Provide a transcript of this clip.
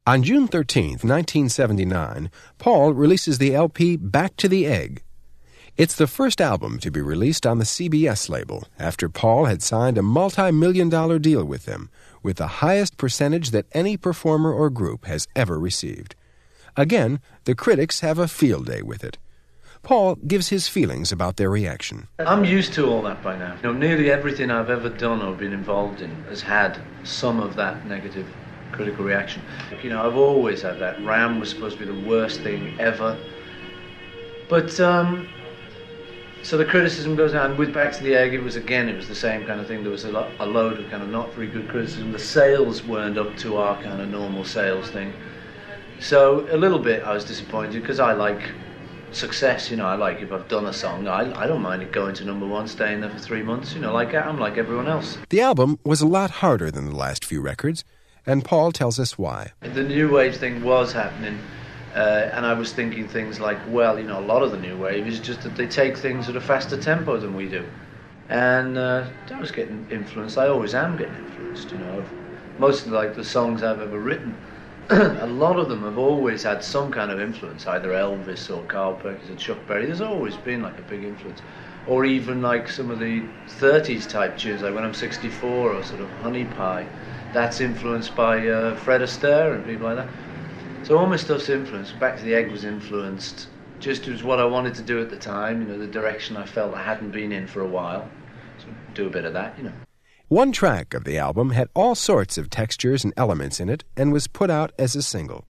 On June 13, 1979, Paul releases the LP Back to the Egg. It's the first album to be released on the CBS label after Paul had signed a multi-million-dollar deal with them, with the highest percentage that any performer or group has ever received. Again, the critics have a field day with it. Paul gives his feelings about their reaction. I'm used to all that by now. Nearly everything I've ever done or been involved in has had some of that negative critical reaction. I've always had that. Ram was supposed to be the worst thing ever. But, so the criticism goes on. With Back to the Egg, it was the same kind of thing. There was a load of kind of not very good criticism. The sales weren't up to our kind of normal sales thing. So a little bit I was disappointed because I like success. I like if I've done a song, I don't mind it going to number one, staying there for 3 months. I'm like everyone else. The album was a lot harder than the last few records, and Paul tells us why. The new wave thing was happening, and I was thinking things like, a lot of the new wave is just that they take things at a faster tempo than we do. And I was getting influenced. I always am getting influenced, Most of the songs I've ever written, a lot of them have always had some kind of influence, either Elvis or Carl Perkins or Chuck Berry. There's always been a big influence. Or even some of the 30s type tunes, like When I'm 64 or sort of Honey Pie. That's influenced by Fred Astaire and people like that. So all my stuff's influenced. Back to the Egg was influenced. Just was what I wanted to do at the time, the direction I felt I hadn't been in for a while. So do a bit of that, One track of the album had all sorts of textures and elements in it and was put out as a single.